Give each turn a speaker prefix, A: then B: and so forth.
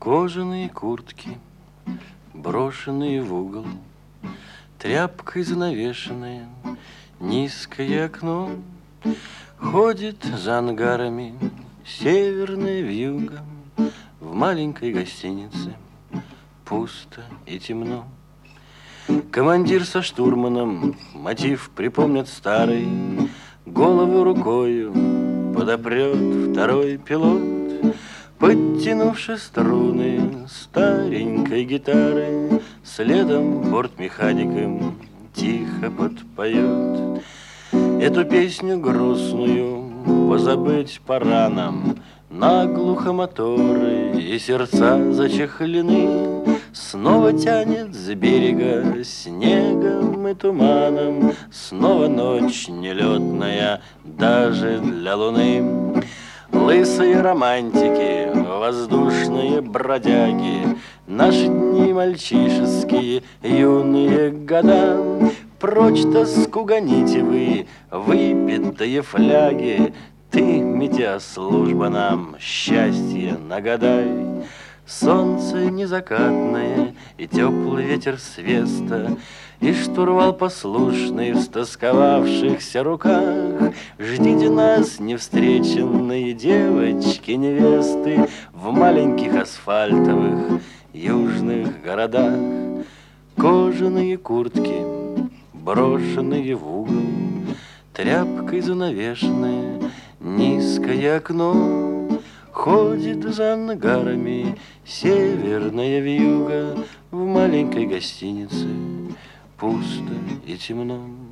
A: Кожаные куртки, брошенные в угол, тряпкой занавешенное низкое окно. Ходит за ангарами северная вьюга. В маленькой гостинице пусто и темно. Командир со штурманом мотив припомнят старый, голову рукою подопрет второй пилот, подтянувши струны старенькой гитары, следом бортмехаником тихо подпоет. Эту песню грустную позабыть пора нам, наглухо моторы и сердца зачехлены. Снова тянет с берега снегом и туманом, снова ночь нелетная даже для луны. Лысые романтики, воздушные бродяги, наши дни мальчишеские, юные года. Прочь тоску гоните вы, выпитые фляги, ты, метеослужба, нам счастье нагадай. Солнце незакатное и теплый ветер с веста, и штурвал послушный в стосковавшихся руках. Ждите нас, невстреченные девочки-невесты, в маленьких асфальтовых южных городах. Кожаные куртки, брошенные в угол, тряпкой занавешенное низкое окно. Ходит за ангарами северная вьюга. В маленькой гостинице пусто и темно.